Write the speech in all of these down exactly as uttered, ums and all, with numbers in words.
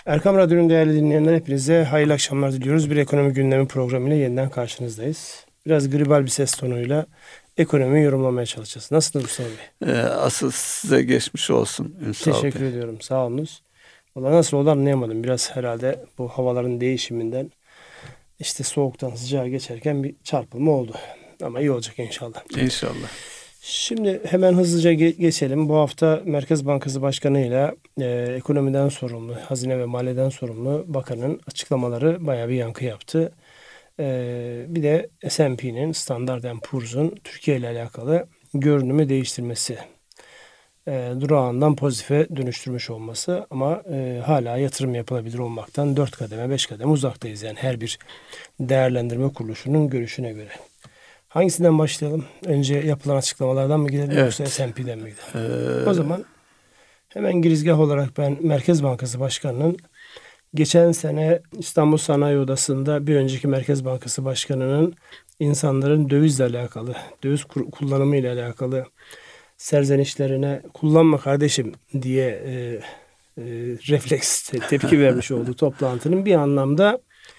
Erkam Radyo'nun değerli dinleyenler, hepinize hayırlı akşamlar diliyoruz. Bir ekonomi gündemi programıyla yeniden karşınızdayız. Biraz gribal bir ses tonuyla ekonomiyi yorumlamaya çalışacağız. Nasılsınız Mustafa Bey? Ee, asıl size geçmiş olsun Ünsal Bey. Teşekkür ediyorum. Sağ olunuz. Valla nasıl oldu anlayamadım. Biraz herhalde bu havaların değişiminden işte soğuktan sıcağa geçerken bir çarpılma oldu. Ama iyi olacak inşallah. İnşallah. Şimdi hemen hızlıca ge- geçelim. Bu hafta Merkez Bankası Başkanı ile e, ekonomiden sorumlu, Hazine ve Maliye'den sorumlu bakanın açıklamaları bayağı bir yankı yaptı. E, bir de S and P'nin, Standard and Poor's'un Türkiye ile alakalı görünümü değiştirmesi. E, durağından pozitife dönüştürmüş olması ama e, hala yatırım yapılabilir olmaktan dört kademe, beş kademe uzaktayız. Yani her bir değerlendirme kuruluşunun görüşüne göre. Hangisinden başlayalım? Önce yapılan açıklamalardan mı gidelim, Evet. yoksa S and P'den mi gidelim? Ee, O zaman hemen girizgah olarak ben Merkez Bankası Başkanı'nın geçen sene İstanbul Sanayi Odası'nda bir önceki Merkez Bankası Başkanı'nın insanların dövizle alakalı, döviz kur- kullanımı ile alakalı serzenişlerine kullanma kardeşim diye e, e, refleks te- tepki vermiş olduğu toplantının bir anlamda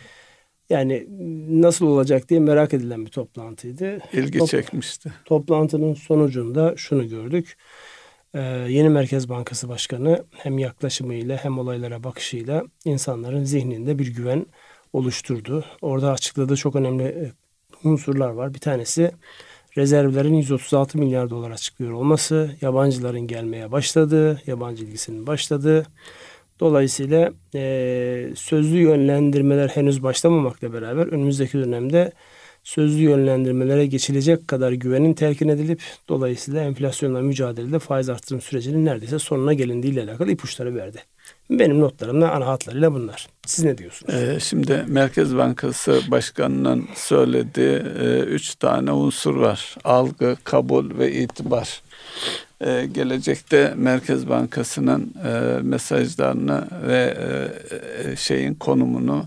yani nasıl olacak diye merak edilen bir toplantıydı. ilgi Top- çekmişti. Toplantının sonucunda şunu gördük. Ee, yeni Merkez Bankası Başkanı hem yaklaşımıyla hem olaylara bakışıyla insanların zihninde bir güven oluşturdu. Orada açıkladığı çok önemli e, unsurlar var. Bir tanesi rezervlerin yüz otuz altı milyar dolar açıklıyor olması, yabancıların gelmeye başladığı, yabancı ilgisinin başladığı. Dolayısıyla e, sözlü yönlendirmeler henüz başlamamakla beraber önümüzdeki dönemde sözlü yönlendirmelere geçilecek kadar güvenin telkin edilip dolayısıyla enflasyonla mücadelede faiz artırım sürecinin neredeyse sonuna gelindiği ile alakalı ipuçları verdi. Benim notlarımda ana hatlarıyla bunlar. Siz ne diyorsunuz? Ee, şimdi Merkez Bankası Başkanı'nın söylediği e, üç tane unsur var. Algı, kabul ve itibar. Ee, gelecekte Merkez Bankası'nın e, mesajlarını ve e, şeyin konumunu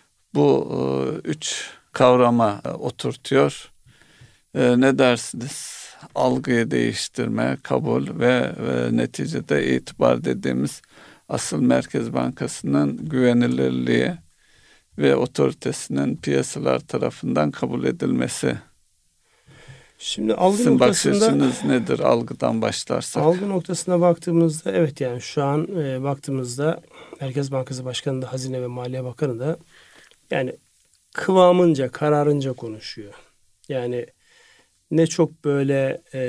bu e, üç kavrama e, oturtuyor. E, ne dersiniz? Algıyı değiştirme, kabul ve, ve neticede itibar dediğimiz asıl Merkez Bankası'nın güvenilirliği ve otoritesinin piyasalar tarafından kabul edilmesi. Şimdi algı Sizin bakış noktasında açınız nedir algıdan başlarsak? algı noktasına baktığımızda evet, yani şu an e, baktığımızda Merkez Bankası Başkanı da Hazine ve Maliye Bakanı da yani kıvamınca, kararınca konuşuyor. Yani ne çok böyle e,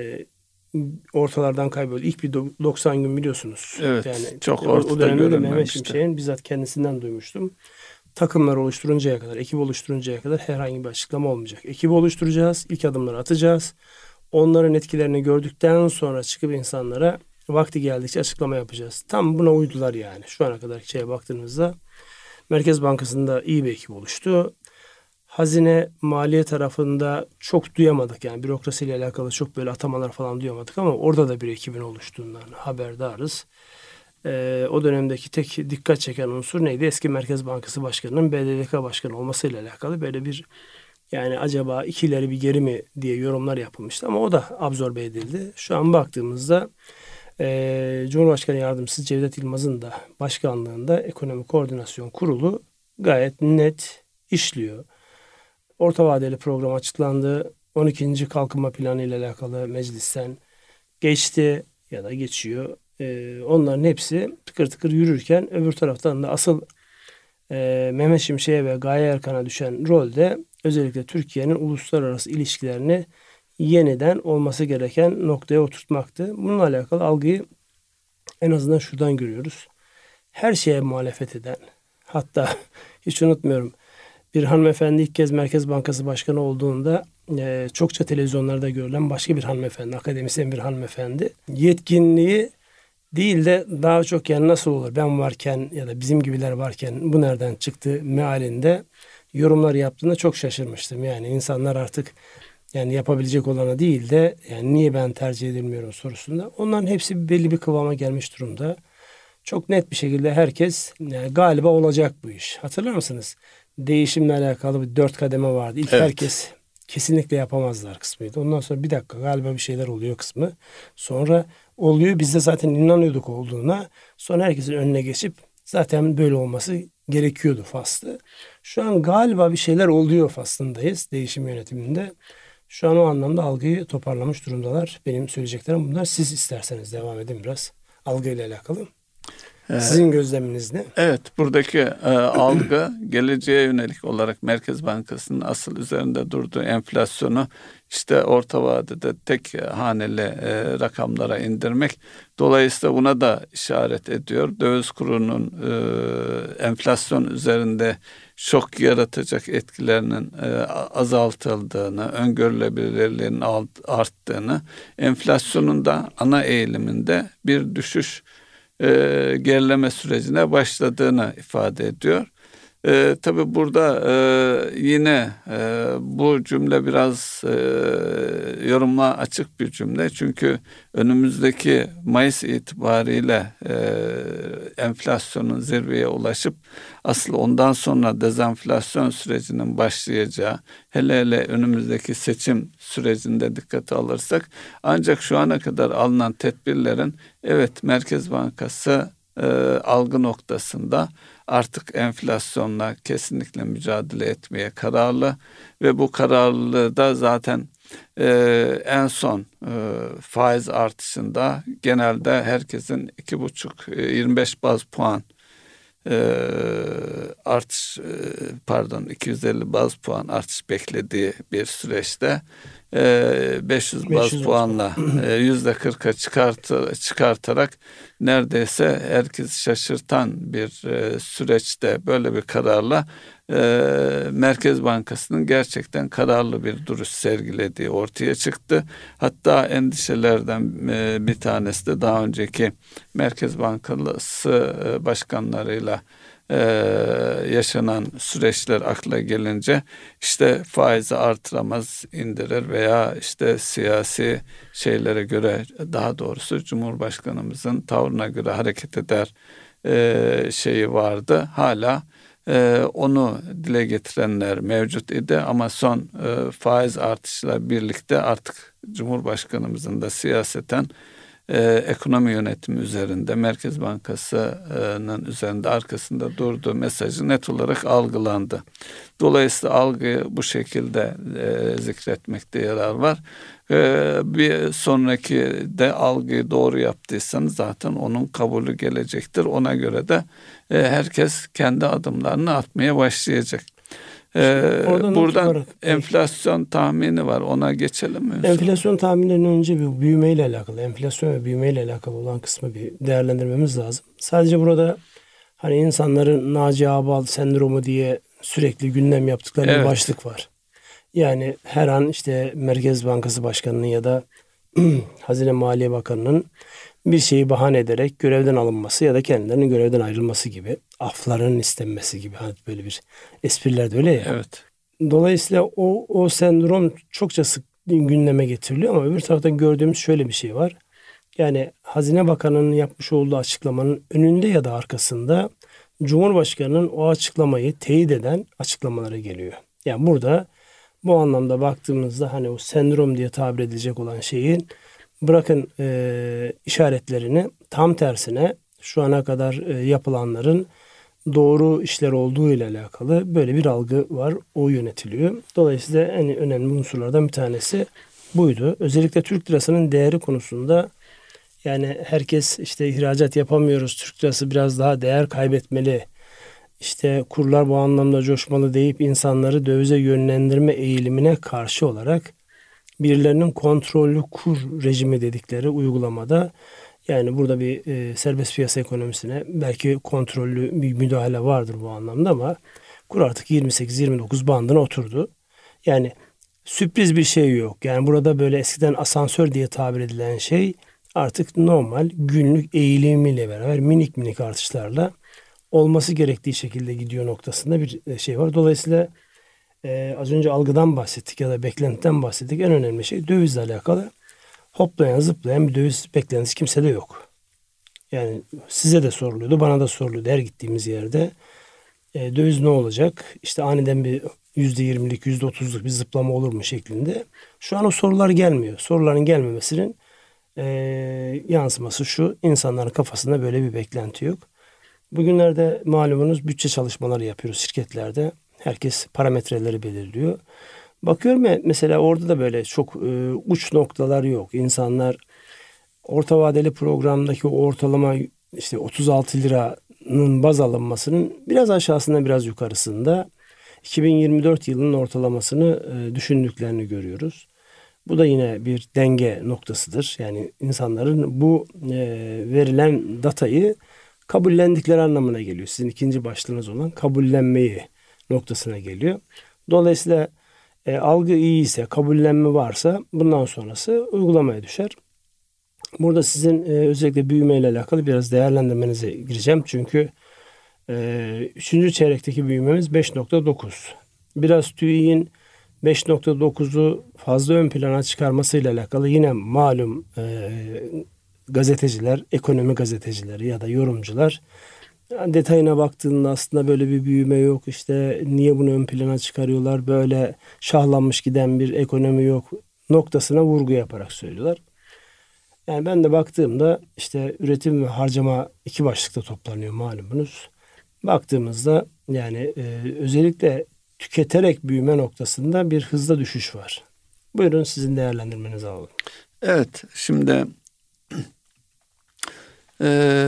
ortalardan kayboluyor. İlk bir do- doksan gün biliyorsunuz. Evet, Yani çok o, o ortada dönemde de Mehmet görünmemişti. Şimşek'in bizzat kendisinden duymuştum. Takımlar oluşturuncaya kadar, ekip oluşturuncaya kadar herhangi bir açıklama olmayacak. Ekibi oluşturacağız, ilk adımları atacağız. Onların etkilerini gördükten sonra çıkıp insanlara vakti geldikçe açıklama yapacağız. Tam buna uydular yani. Şu ana kadar şeye baktığınızda Merkez Bankası'nda iyi bir ekip oluştu. Hazine, maliye tarafında çok duyamadık. Yani bürokrasiyle alakalı çok böyle atamalar falan duyamadık ama orada da bir ekibin oluştuğundan haberdarız. Ee, o dönemdeki tek dikkat çeken unsur neydi? Eski Merkez Bankası Başkanı'nın B D D K Başkanı olmasıyla alakalı böyle bir, yani acaba ikileri bir geri mi diye yorumlar yapılmıştı ama o da absorbe edildi. Şu an baktığımızda e, Cumhurbaşkanı Yardımcısı Cevdet Yılmaz'ın da başkanlığında Ekonomi Koordinasyon Kurulu gayet net işliyor. Orta vadeli program açıklandı. on ikinci kalkınma planı ile alakalı meclisten geçti ya da geçiyor. Ee, onların hepsi tıkır tıkır yürürken öbür taraftan da asıl e, Mehmet Şimşek'e ve Gaye Erkan'a düşen rolde özellikle Türkiye'nin uluslararası ilişkilerini yeniden olması gereken noktaya oturtmaktı. Bununla alakalı algıyı en azından şuradan görüyoruz. Her şeye muhalefet eden, hatta hiç unutmuyorum, bir hanımefendi ilk kez Merkez Bankası Başkanı olduğunda e, çokça televizyonlarda görülen başka bir hanımefendi, akademisyen bir hanımefendi, yetkinliği değil de daha çok yani nasıl olur ben varken ya da bizim gibiler varken bu nereden çıktı mealinde yorumlar yaptığında çok şaşırmıştım. Yani insanlar artık yani yapabilecek olana değil de yani niye ben tercih edilmiyorum sorusunda onların hepsi belli bir kıvama gelmiş durumda. Çok net bir şekilde herkes yani galiba olacak bu iş. Hatırlar mısınız? Değişimle alakalı bir dört kademe vardı. İlk Evet. herkes kesinlikle yapamazlar kısmıydı. Ondan sonra bir dakika galiba bir şeyler oluyor kısmı. Sonra oluyor, biz de zaten inanıyorduk olduğuna. Sonra herkesin önüne geçip Zaten böyle olması gerekiyordu faslı. Şu an galiba bir şeyler oluyor faslındayız değişim yönetiminde. Şu an o anlamda algıyı toparlamış durumdalar. Benim söyleyeceklerim bunlar. Siz isterseniz devam edin biraz algıyla alakalı. Sizin gözleminiz ne? Evet, buradaki e, algı geleceğe yönelik olarak Merkez Bankası'nın asıl üzerinde durduğu enflasyonu işte orta vadede tek haneli e, rakamlara indirmek. Dolayısıyla buna da işaret ediyor. Döviz kurunun e, enflasyon üzerinde şok yaratacak etkilerinin e, azaltıldığını, öngörülebilirliğinin arttığını, enflasyonun da ana eğiliminde bir düşüş E, gerileme sürecine başladığını ifade ediyor. E, tabii burada e, yine e, bu cümle biraz e, yoruma açık bir cümle. Çünkü önümüzdeki Mayıs itibariyle e, enflasyonun zirveye ulaşıp asıl ondan sonra dezenflasyon sürecinin başlayacağı, hele hele önümüzdeki seçim sürecinde dikkate alırsak, ancak şu ana kadar alınan tedbirlerin evet Merkez Bankası e, algı noktasında artık enflasyonla kesinlikle mücadele etmeye kararlı ve bu kararlılığı da zaten e, en son e, faiz artışında genelde herkesin iki buçuk yirmi beş baz puan e, artış e, pardon iki yüz elli baz puan artış beklediği bir süreçte e, beş yüz baz puanla e, yüzde kırka çıkartı, çıkartarak neredeyse herkes şaşırtan bir e, süreçte böyle bir kararla e, Merkez Bankası'nın gerçekten kararlı bir duruş sergilediği ortaya çıktı. Hatta endişelerden e, bir tanesi de daha önceki Merkez Bankası e, başkanlarıyla Ee, yaşanan süreçler akla gelince işte faizi artıramaz, indirir veya işte siyasi şeylere göre, daha doğrusu Cumhurbaşkanımızın tavrına göre hareket eder e, şeyi vardı. Hala e, onu dile getirenler mevcut idi ama son e, faiz artışıyla birlikte artık Cumhurbaşkanımızın da siyaseten Ee, ekonomi yönetimi üzerinde, Merkez Bankası'nın üzerinde arkasında durduğu mesajı net olarak algılandı. Dolayısıyla algıyı bu şekilde e, zikretmekte yarar var. Ee, bir sonraki de algıyı doğru yaptıysanız zaten onun kabulü gelecektir. Ona göre de e, herkes kendi adımlarını atmaya başlayacak. Ee, buradan olarak, enflasyon tahmini var. Ona geçelim mi? Enflasyon tahminlerinden önce bir büyümeyle alakalı, enflasyon ve büyümeyle alakalı olan kısmı bir değerlendirmemiz lazım. Sadece burada hani insanların Naci Ağbal sendromu diye sürekli gündem yaptıkları evet. bir başlık var. Yani her an işte Merkez Bankası Başkanı'nın ya da Hazine Maliye Bakanı'nın bir şeyi bahane ederek görevden alınması ya da kendilerinin görevden ayrılması gibi, aflarının istenmesi gibi, hani böyle bir espriler de öyle ya. Evet. Dolayısıyla o o sendrom çokça sık gündeme getiriliyor ama öbür taraftan gördüğümüz şöyle bir şey var. Yani Hazine Bakanı'nın yapmış olduğu açıklamanın önünde ya da arkasında Cumhurbaşkanı'nın o açıklamayı teyit eden açıklamaları geliyor. Yani burada bu anlamda baktığımızda hani o sendrom diye tabir edilecek olan şeyin bırakın e, işaretlerini, tam tersine şu ana kadar e, yapılanların doğru işler olduğu ile alakalı böyle bir algı var. O yönetiliyor. Dolayısıyla en önemli unsurlardan bir tanesi buydu. Özellikle Türk lirasının değeri konusunda yani herkes işte ihracat yapamıyoruz, Türk lirası biraz daha değer kaybetmeli, İşte kurlar bu anlamda coşmalı deyip insanları dövize yönlendirme eğilimine karşı olarak birilerinin kontrollü kur rejimi dedikleri uygulamada, yani burada bir e, serbest piyasa ekonomisine belki kontrollü bir müdahale vardır bu anlamda ama kur artık yirmi sekiz yirmi dokuz bandına oturdu. Yani sürpriz bir şey yok. Yani burada böyle eskiden asansör diye tabir edilen şey artık normal günlük eğilimiyle beraber minik minik artışlarla olması gerektiği şekilde gidiyor noktasında bir şey var. Dolayısıyla e, az önce algıdan bahsettik ya da beklentiden bahsettik. En önemli şey dövizle alakalı hoplayan zıplayan bir döviz beklentisi kimsede yok. Yani size de soruluyordu, bana da soruluyordu her gittiğimiz yerde. E, döviz ne olacak? İşte aniden bir yüzde yirmilik, yüzde otuzluk bir zıplama olur mu şeklinde. Şu an o sorular gelmiyor. Soruların gelmemesinin e, yansıması şu: insanların kafasında böyle bir beklenti yok. Bugünlerde malumunuz bütçe çalışmaları yapıyoruz şirketlerde. Herkes parametreleri belirliyor. Bakıyorum ya, mesela orada da böyle çok e, uç noktalar yok. İnsanlar orta vadeli programdaki o ortalama işte otuz altı liranın baz alınmasının biraz aşağısında, biraz yukarısında iki bin yirmi dört yılının ortalamasını e, düşündüklerini görüyoruz. Bu da yine bir denge noktasıdır. Yani insanların bu e, verilen datayı kabullendikleri anlamına geliyor. Sizin ikinci başlığınız olan kabullenmeyi noktasına geliyor. Dolayısıyla e, algı iyi ise, kabullenme varsa bundan sonrası uygulamaya düşer. Burada sizin e, özellikle büyümeyle alakalı biraz değerlendirmenize gireceğim. Çünkü e, üçüncü çeyrekteki büyümemiz beş nokta dokuz. Biraz TÜİK'in beş nokta dokuzu fazla ön plana çıkarmasıyla alakalı yine malum e, gazeteciler, ekonomi gazetecileri ya da yorumcular detayına baktığında aslında böyle bir büyüme yok. İşte niye bunu ön plana çıkarıyorlar? Böyle şahlanmış giden bir ekonomi yok noktasına vurgu yaparak söylüyorlar. Yani ben de baktığımda işte üretim ve harcama iki başlıkta toplanıyor malumunuz. Baktığımızda yani e, özellikle tüketerek büyüme noktasında bir hızla düşüş var. Buyurun, sizin değerlendirmenizi alalım. Evet, şimdi e,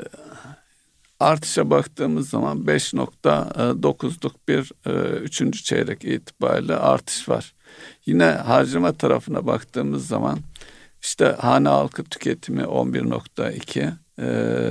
artışa baktığımız zaman beş nokta dokuzluk bir e, üçüncü çeyrek itibariyle artış var. Yine harcama tarafına baktığımız zaman işte hane halkı tüketimi on bir nokta iki, e,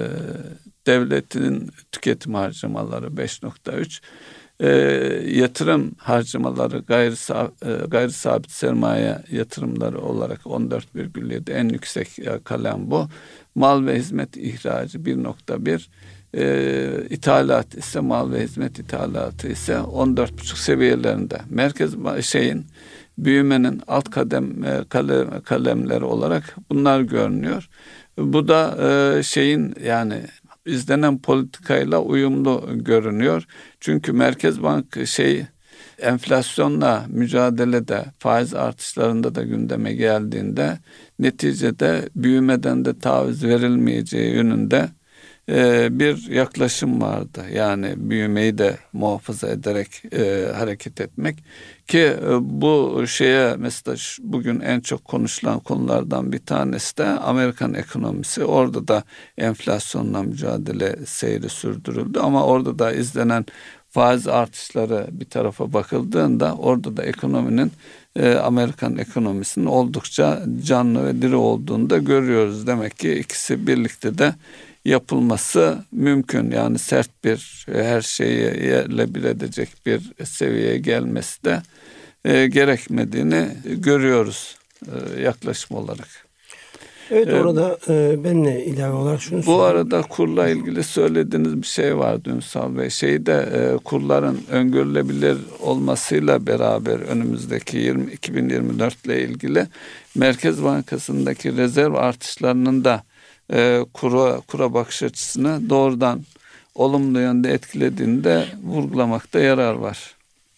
devletin tüketim harcamaları beş nokta üç, e, yatırım harcamaları gayri, e, gayri sabit sermaye yatırımları olarak on dört virgül yedi, en yüksek kalem bu. Mal ve hizmet ihracı bir nokta bir, e, ithalat ise mal ve hizmet ithalatı ise on dört buçuk seviyelerinde. Merkez şeyin büyümenin alt kadem kalem, kalemleri olarak bunlar görünüyor. Bu da e, şeyin yani izlenen politikayla uyumlu görünüyor. Çünkü Merkez Bank şey enflasyonla mücadelede, faiz artışlarında da gündeme geldiğinde neticede büyümeden de taviz verilmeyeceği yönünde e, bir yaklaşım vardı. Yani büyümeyi de muhafaza ederek e, hareket etmek ki e, bu şeye mesela bugün en çok konuşulan konulardan bir tanesi de Amerikan ekonomisi. Orada da enflasyonla mücadele seyri sürdürüldü ama orada da izlenen faiz artışları bir tarafa bakıldığında orada da ekonominin e, Amerikan ekonomisinin oldukça canlı ve diri olduğunu da görüyoruz. Demek ki ikisi birlikte de yapılması mümkün. Yani sert bir her şeyi yerle bir edecek bir seviyeye gelmesi de e, gerekmediğini görüyoruz e, yaklaşım olarak. Evet, orada e, benimle ilave olarak şunu Bu arada kurla ilgili söylediğiniz bir şey vardı Ünsal Bey. Şeyde e, kurların öngörülebilir olmasıyla beraber önümüzdeki yirmi, iki bin yirmi dört ile ilgili Merkez Bankası'ndaki rezerv artışlarının da e, kura, kura bakış açısını doğrudan olumlu yönde etkilediğini de vurgulamakta yarar var.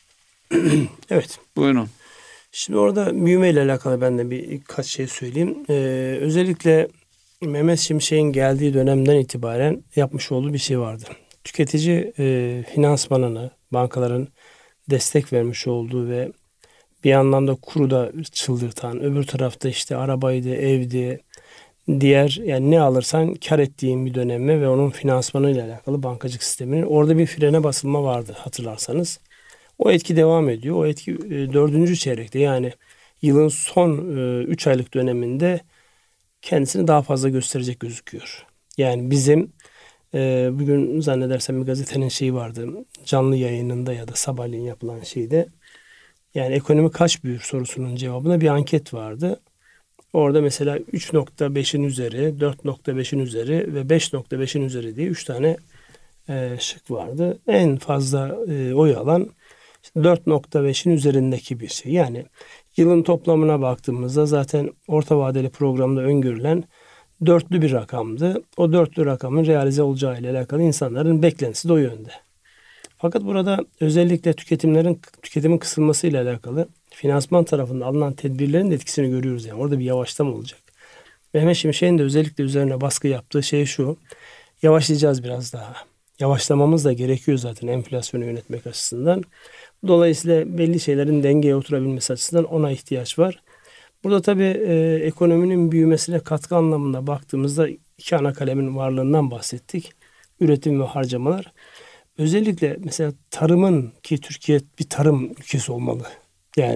Evet. Buyurun. Şimdi orada büyüme ile alakalı ben de birkaç şey söyleyeyim. Ee, özellikle Mehmet Şimşek'in geldiği dönemden itibaren yapmış olduğu bir şey vardı. Tüketici e, finansmanını, bankaların destek vermiş olduğu ve bir anlamda kuru da çıldırtan, öbür tarafta işte arabaydı, evdi, diğer yani ne alırsan kar ettiğin bir dönemi ve onun finansmanı ile alakalı bankacılık sisteminin orada bir frene basılma vardı hatırlarsanız. O etki devam ediyor. O etki e, dördüncü çeyrekte yani yılın son e, üç aylık döneminde kendisini daha fazla gösterecek gözüküyor. Yani bizim e, bugün zannedersem bir gazetenin şeyi vardı. Canlı yayınında ya da sabahleyin yapılan şeyde yani ekonomi kaç büyür sorusunun cevabına bir anket vardı. Orada mesela üç nokta beşin üzeri, dört nokta beşin üzeri ve beş nokta beşin üzeri diye üç tane e, şık vardı. En fazla e, oy alan dört nokta beşin üzerindeki bir şey. Yani yılın toplamına baktığımızda zaten orta vadeli programda öngörülen dörtlü bir rakamdı. O dörtlü rakamın realize olacağı ile alakalı insanların beklentisi de o yönde. Fakat burada özellikle tüketimlerin tüketimin kısılması ile alakalı finansman tarafında alınan tedbirlerin de etkisini görüyoruz. Yani orada bir yavaşlama olacak. Mehmet Şimşek'in de özellikle üzerine baskı yaptığı şey şu: yavaşlayacağız biraz daha. yavaşlamamız da gerekiyor zaten enflasyonu yönetmek açısından. Dolayısıyla belli şeylerin dengeye oturabilmesi açısından ona ihtiyaç var. Burada tabii e, ekonominin büyümesine katkı anlamında baktığımızda iki ana kalemin varlığından bahsettik. Üretim ve harcamalar. Özellikle mesela tarımın, ki Türkiye bir tarım ülkesi olmalı. Yani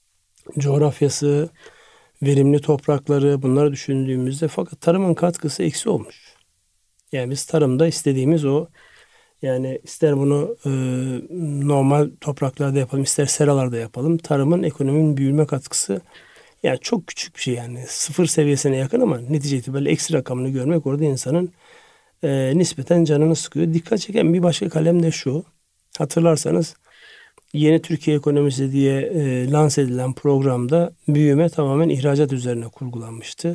coğrafyası, verimli toprakları, bunları düşündüğümüzde fakat tarımın katkısı eksi olmuş. Yani biz tarımda istediğimiz o, yani ister bunu e, normal topraklarda yapalım, ister seralarda yapalım. Tarımın ekonominin büyüme katkısı yani çok küçük bir şey, yani sıfır seviyesine yakın ama netice itibariyle eksi rakamını görmek orada insanın e, nispeten canını sıkıyor. Dikkat çeken bir başka kalem de şu. Hatırlarsanız Yeni Türkiye Ekonomisi diye e, lanse edilen programda büyüme tamamen ihracat üzerine kurgulanmıştı.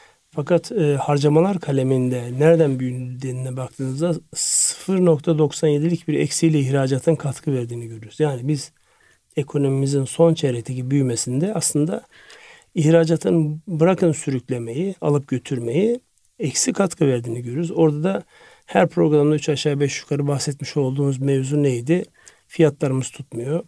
Fakat e, harcamalar kaleminde nereden büyüdüğüne baktığınızda sıfır nokta doksan yedilik bir eksiyle ihracatın katkı verdiğini görüyoruz. Yani biz ekonomimizin son çeyrekteki büyümesinde aslında ihracatın bırakın sürüklemeyi, alıp götürmeyi, eksi katkı verdiğini görüyoruz. Orada da her programda üç aşağı beş yukarı bahsetmiş olduğumuz mevzu neydi? Fiyatlarımız tutmuyor.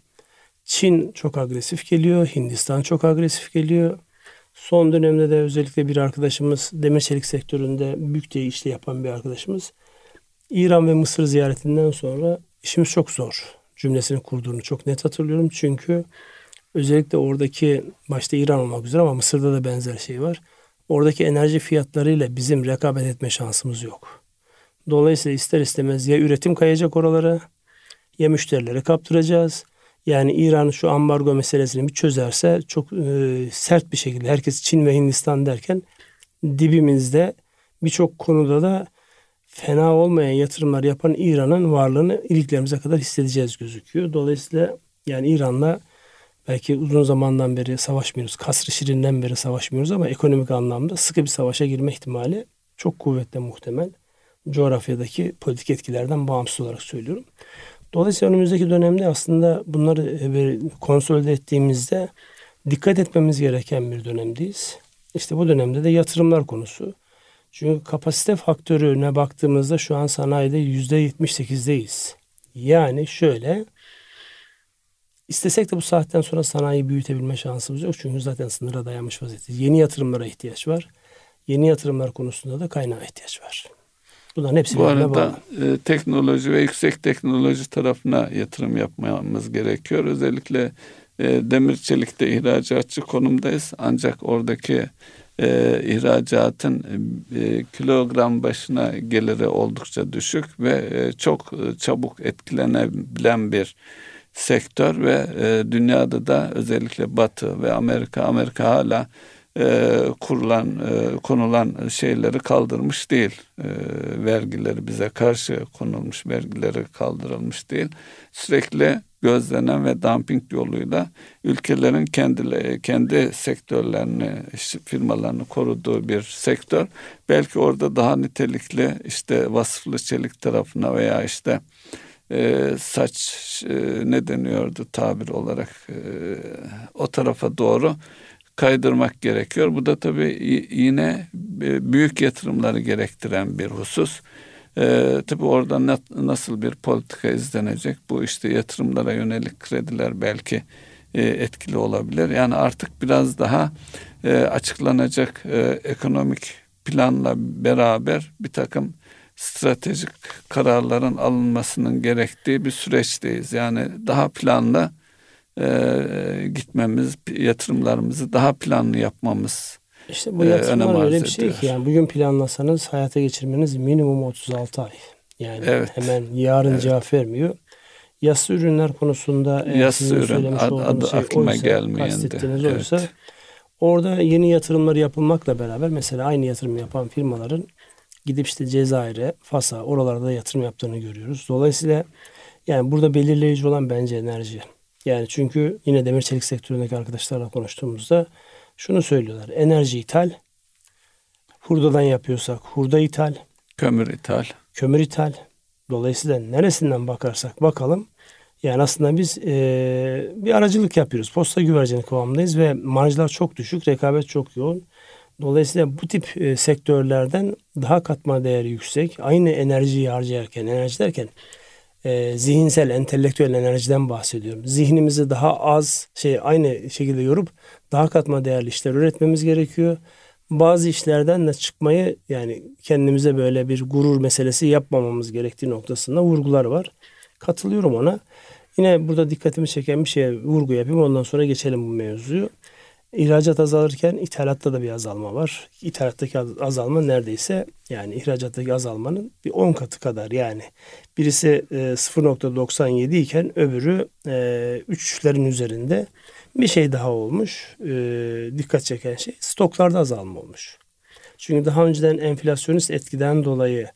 Çin çok agresif geliyor. Hindistan çok agresif geliyor. Son dönemde de özellikle bir arkadaşımız, demir çelik sektöründe büyük de işte yapan bir arkadaşımız, İran ve Mısır ziyaretinden sonra işimiz çok zor cümlesini kurduğunu çok net hatırlıyorum. Çünkü özellikle oradaki, başta İran olmak üzere ama Mısır'da da benzer şey var. Oradaki enerji fiyatlarıyla bizim rekabet etme şansımız yok. Dolayısıyla ister istemez ya üretim kayacak oralara, ya müşterilere kaptıracağız. Yani İran şu ambargo meselesini bir çözerse çok e, sert bir şekilde, herkes Çin ve Hindistan derken dibimizde birçok konuda da fena olmayan yatırımlar yapan İran'ın varlığını iliklerimize kadar hissedeceğiz gözüküyor. Dolayısıyla yani İran'la belki uzun zamandan beri savaşmıyoruz. Kasr-ı Şirin'den beri savaşmıyoruz ama ekonomik anlamda sıkı bir savaşa girme ihtimali çok kuvvetle muhtemel. Coğrafyadaki politik etkilerden bağımsız olarak söylüyorum. Dolayısıyla önümüzdeki dönemde aslında bunları konsolide ettiğimizde dikkat etmemiz gereken bir dönemdeyiz. İşte bu dönemde de yatırımlar konusu. Çünkü kapasite faktörüne baktığımızda şu an sanayide yüzde yetmiş sekizdeyiz. Yani şöyle, istesek de bu saatten sonra sanayiyi büyütebilme şansımız yok. Çünkü zaten sınıra dayanmış vaziyetteyiz. Yeni yatırımlara ihtiyaç var. Yeni yatırımlar konusunda da kaynağa ihtiyaç var. Bunların hepsi bu arada e, teknoloji ve yüksek teknoloji tarafına yatırım yapmamız gerekiyor. Özellikle e, demir çelikte ihracatçı konumdayız. Ancak oradaki e, ihracatın e, kilogram başına geliri oldukça düşük ve e, çok çabuk etkilenebilen bir sektör ve e, dünyada da özellikle Batı ve Amerika, Amerika hala e, kurulan, e, konulan şeyleri kaldırmış değil. E, vergileri, bize karşı konulmuş vergileri kaldırılmış değil. Sürekli gözlenen ve dumping yoluyla ülkelerin kendi, kendi sektörlerini, işte firmalarını koruduğu bir sektör. Belki orada daha nitelikli işte vasıflı çelik tarafına veya işte e, saç e, ne deniyordu tabir olarak e, o tarafa doğru kaydırmak gerekiyor. Bu da tabii yine büyük yatırımları gerektiren bir husus. Ee, tabii orada na- nasıl bir politika izlenecek? Bu işte yatırımlara yönelik krediler belki e, etkili olabilir. Yani artık biraz daha e, açıklanacak e, ekonomik planla beraber bir takım stratejik kararların alınmasının gerektiği bir süreçteyiz. Yani daha planlı e, gitmemiz, yatırımlarımızı daha planlı yapmamız İşte bu yatırımlar e, öyle bir şey ki yani bugün planlasanız hayata geçirmeniz minimum otuz altı ay. Yani evet. Hemen yarın evet. cevap vermiyor. Yassı ürünler konusunda yassı ürün ad, adı şey aklıma oysa, gelmeyendi. Evet. Oysa, orada yeni yatırımlar yapılmakla beraber mesela aynı yatırım yapan firmaların gidip işte Cezayir'e, Fas'a, oralarda yatırım yaptığını görüyoruz. Dolayısıyla yani burada belirleyici olan bence enerji. Yani çünkü yine demir çelik sektöründeki arkadaşlarla konuştuğumuzda şunu söylüyorlar. Enerji ithal. Hurdadan yapıyorsak hurda ithal. Kömür ithal. Kömür ithal. Dolayısıyla neresinden bakarsak bakalım. Yani aslında biz e, bir aracılık yapıyoruz. Posta güvercini kıvamındayız ve marjlar çok düşük. Rekabet çok yoğun. Dolayısıyla bu tip e, sektörlerden daha katma değeri yüksek, aynı enerjiyi harcayarken, enerji derken e, zihinsel, entelektüel enerjiden bahsediyorum. Zihnimizi daha az şey aynı şekilde yorup daha katma değerli işler üretmemiz gerekiyor. Bazı işlerden de çıkmayı, yani kendimize böyle bir gurur meselesi yapmamamız gerektiği noktasında vurgular var. Katılıyorum ona. Yine burada dikkatimi çeken bir şeye vurgu yapayım, ondan sonra geçelim bu mevzuyu. İhracat azalırken ithalatta da bir azalma var. İthalattaki azalma neredeyse, yani ihracattaki azalmanın bir on katı kadar, yani birisi e, sıfır nokta doksan yedi iken öbürü e, üçlerin üzerinde. Bir şey daha olmuş. E, dikkat çeken şey stoklarda azalma olmuş. Çünkü daha önceden enflasyonist etkiden dolayı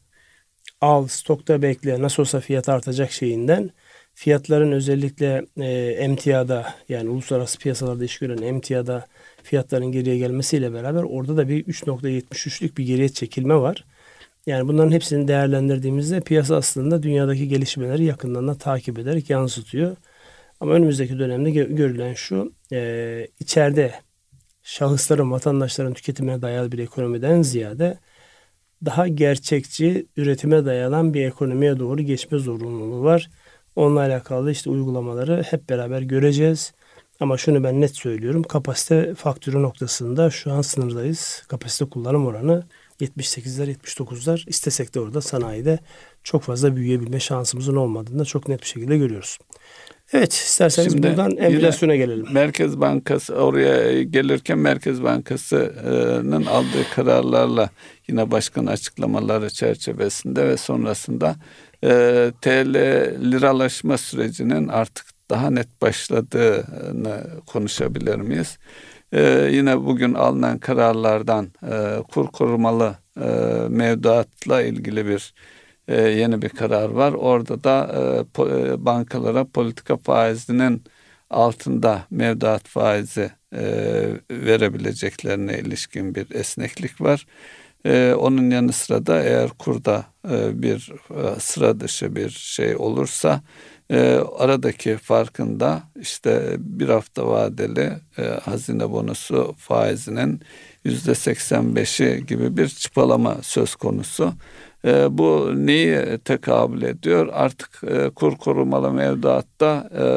al stokta bekle nasıl olsa fiyat artacak şeyinden, fiyatların özellikle e, emtiada, yani uluslararası piyasalarda iş gören emtiada fiyatların geriye gelmesiyle beraber orada da bir üç nokta yetmiş üçlük bir geriye çekilme var. Yani bunların hepsini değerlendirdiğimizde piyasa aslında dünyadaki gelişmeleri yakından da takip ederek yansıtıyor. Ama önümüzdeki dönemde gö- görülen şu, e, içeride şahısların, vatandaşların tüketimine dayalı bir ekonomiden ziyade daha gerçekçi, üretime dayanan bir ekonomiye doğru geçme zorunluluğu var. Onunla alakalı işte uygulamaları hep beraber göreceğiz. Ama şunu ben net söylüyorum. Kapasite faktörü noktasında şu an sınırdayız. Kapasite kullanım oranı yetmiş sekizler, yetmiş dokuzlar. İstesek de orada sanayide çok fazla büyüyebilme şansımızın olmadığını da çok net bir şekilde görüyoruz. Evet, isterseniz Şimdi buradan enflasyona gelelim. Merkez Bankası, oraya gelirken Merkez Bankası'nın aldığı kararlarla yine başkan açıklamaları çerçevesinde ve sonrasında e, T L liralaşma sürecinin artık daha net başladığını konuşabilir miyiz? E, yine bugün alınan kararlardan e, kur korumalı e, mevduatla ilgili bir Ee, yeni bir karar var. Orada da e, po, e, bankalara politika faizinin altında mevduat faizi e, verebileceklerine ilişkin bir esneklik var. E, onun yanı sıra da eğer kurda e, bir e, sıra dışı bir şey olursa e, aradaki farkında işte bir hafta vadeli e, hazine bonosu faizinin yüzde seksen beşi gibi bir çıpalama söz konusu. E, bu neyi tekabül ediyor? Artık e, kur korumalı mevduatta e,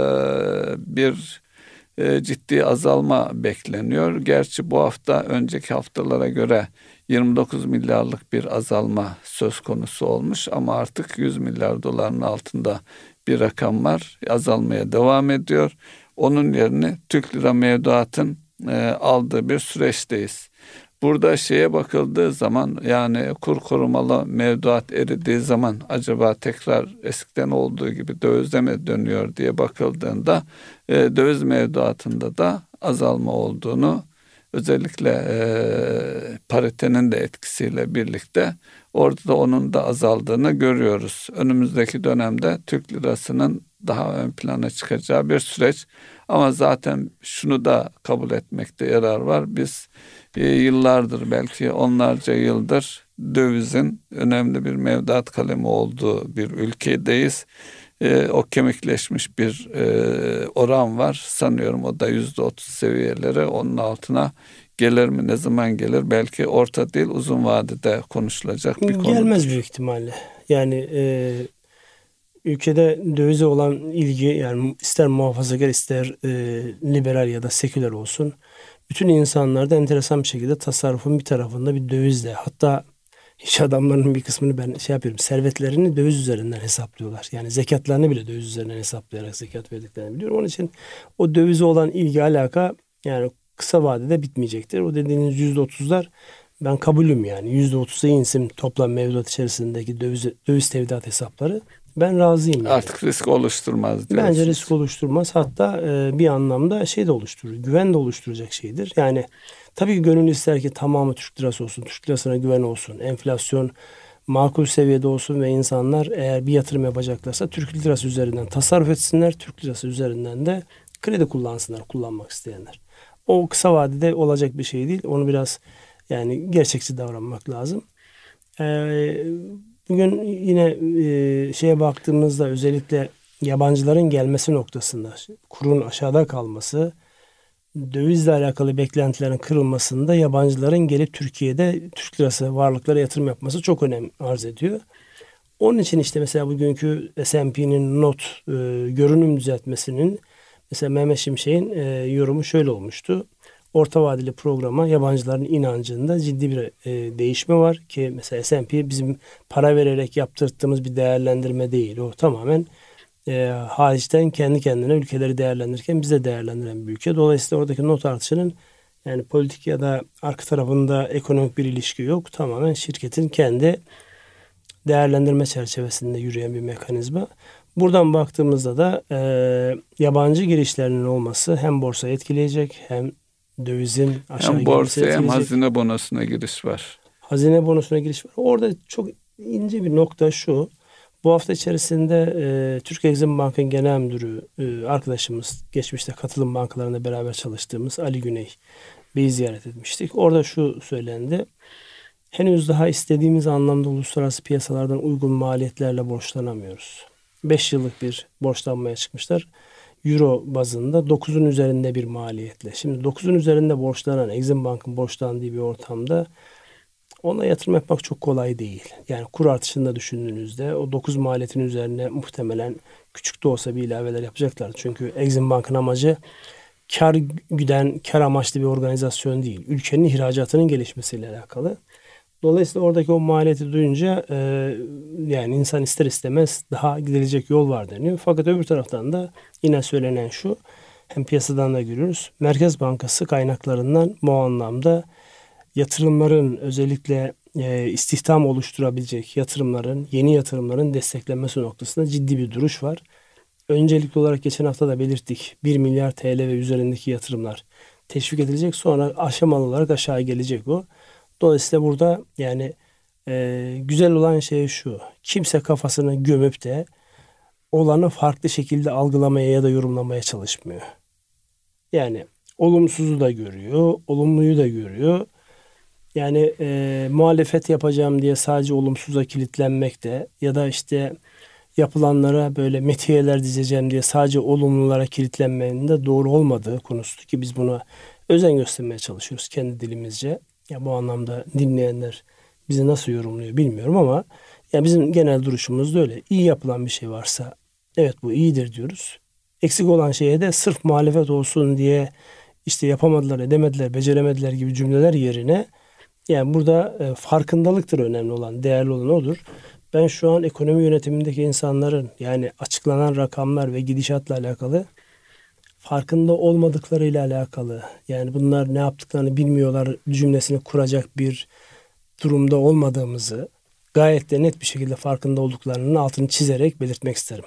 bir e, ciddi azalma bekleniyor. Gerçi bu hafta önceki haftalara göre yirmi dokuz milyarlık bir azalma söz konusu olmuş ama artık yüz milyar doların altında bir rakam var. Azalmaya devam ediyor. Onun yerine Türk lira mevduatın e, aldığı bir süreçteyiz. Burada şeye bakıldığı zaman, yani kur korumalı mevduat eridiği zaman acaba tekrar eskiden olduğu gibi dövize mi dönüyor diye bakıldığında e, döviz mevduatında da azalma olduğunu, özellikle e, paritenin de etkisiyle birlikte orada da onun da azaldığını görüyoruz. Önümüzdeki dönemde Türk lirasının daha ön plana çıkacağı bir süreç, ama zaten şunu da kabul etmekte yarar var. Biz e, yıllardır, belki onlarca yıldır dövizin önemli bir mevduat kalemi olduğu bir ülkedeyiz. E, o kemikleşmiş bir e, oran var. Sanıyorum o da yüzde otuz seviyeleri, onun altına gelir mi, ne zaman gelir? Belki orta değil, uzun vadede konuşulacak bir konu. Gelmez büyük ihtimalle. Yani e, ülkede dövize olan ilgi, yani ister muhafazakar ister e, liberal ya da seküler olsun, bütün insanlarda enteresan bir şekilde tasarrufun bir tarafında bir dövizle, hatta iş adamlarının bir kısmını ben şey yapıyorum, servetlerini döviz üzerinden hesaplıyorlar. Yani zekatlarını bile döviz üzerinden hesaplayarak zekat verdiklerini biliyorum. Onun için o dövize olan ilgi alaka yani kısa vadede bitmeyecektir. O dediğiniz yüzde otuzlar ben kabulüm yani. yüzde otuza insin toplam mevduat içerisindeki döviz, döviz tevdiat hesapları. Ben razıyım. Yani. Artık risk oluşturmaz diyorsunuz. Bence risk oluşturmaz. Hatta e, bir anlamda şey de oluşturur. Güven de oluşturacak şeydir. Yani tabii ki gönül ister ki tamamı Türk lirası olsun. Türk lirasına güven olsun. Enflasyon makul seviyede olsun ve insanlar eğer bir yatırım yapacaklarsa Türk lirası üzerinden tasarruf etsinler. Türk lirası üzerinden de kredi kullansınlar, kullanmak isteyenler. O kısa vadede olacak bir şey değil. Onu biraz yani gerçekçi davranmak lazım. Ee, bugün yine e, şeye baktığımızda özellikle yabancıların gelmesi noktasında kurun aşağıda kalması dövizle alakalı beklentilerin kırılmasında yabancıların gelip Türkiye'de Türk lirası varlıklara yatırım yapması çok önem arz ediyor. Onun için işte mesela bugünkü S and P'nin not e, görünüm düzeltmesinin mesela Mehmet Şimşek'in e, yorumu şöyle olmuştu. Orta vadeli programa yabancıların inancında ciddi bir e, değişme var ki mesela S and P bizim para vererek yaptırdığımız bir değerlendirme değil. O tamamen e, hariçten kendi kendine ülkeleri değerlendirirken bize değerlendiren bir ülke. Dolayısıyla oradaki not artışının yani politik ya da arka tarafında ekonomik bir ilişki yok. Tamamen şirketin kendi değerlendirme çerçevesinde yürüyen bir mekanizma. Buradan baktığımızda da e, yabancı girişlerinin olması hem borsayı etkileyecek hem dövizin aşağı hem borsaya hem hazine bonosuna giriş var. Hazine bonosuna giriş var. Orada çok ince bir nokta şu. Bu hafta içerisinde e, Türk Exim Bank'ın genel müdürü e, arkadaşımız geçmişte katılım bankalarında beraber çalıştığımız Ali Güney Bey'i ziyaret etmiştik. Orada şu söylendi. Henüz daha istediğimiz anlamda uluslararası piyasalardan uygun maliyetlerle borçlanamıyoruz. beş yıllık bir borçlanmaya çıkmışlar. Euro bazında dokuzun üzerinde bir maliyetle. Şimdi dokuzun üzerinde borçlanan, Exim Bank'ın borçlandığı bir ortamda ona yatırım yapmak çok kolay değil. Yani kur artışını da düşündüğünüzde o dokuz maliyetin üzerine muhtemelen küçük de olsa bir ilaveler yapacaklar. Çünkü Exim Bank'ın amacı kar güden, kar amaçlı bir organizasyon değil. Ülkenin ihracatının gelişmesiyle alakalı. Dolayısıyla oradaki o maliyeti duyunca e, yani insan ister istemez daha gidilecek yol var deniyor. Fakat öbür taraftan da yine söylenen şu, hem piyasadan da görüyoruz. Merkez Bankası kaynaklarından bu anlamda yatırımların özellikle e, istihdam oluşturabilecek yatırımların, yeni yatırımların desteklenmesi noktasında ciddi bir duruş var. Öncelikli olarak geçen hafta da belirttik. bir milyar T L ve üzerindeki yatırımlar teşvik edilecek. Sonra aşamalı olarak aşağı gelecek o. Dolayısıyla burada yani e, güzel olan şey şu. Kimse kafasını gömüp de olanı farklı şekilde algılamaya ya da yorumlamaya çalışmıyor. Yani olumsuzu da görüyor, olumluyu da görüyor. Yani e, muhalefet yapacağım diye sadece olumsuza kilitlenmek de ya da işte yapılanlara böyle metiyeler dizeceğim diye sadece olumlulara kilitlenmenin de doğru olmadığı konusu ki biz buna özen göstermeye çalışıyoruz kendi dilimizce. Ya bu anlamda dinleyenler bizi nasıl yorumluyor bilmiyorum ama ya bizim genel duruşumuz da öyle. İyi yapılan bir şey varsa evet bu iyidir diyoruz. Eksik olan şeye de sırf muhalefet olsun diye işte yapamadılar, edemediler, beceremediler gibi cümleler yerine yani burada e, farkındalıktır önemli olan, değerli olan odur. Ben şu an ekonomi yönetimindeki insanların yani açıklanan rakamlar ve gidişatla alakalı farkında olmadıklarıyla alakalı yani bunlar ne yaptıklarını bilmiyorlar cümlesini kuracak bir durumda olmadığımızı gayet de net bir şekilde farkında olduklarının altını çizerek belirtmek isterim.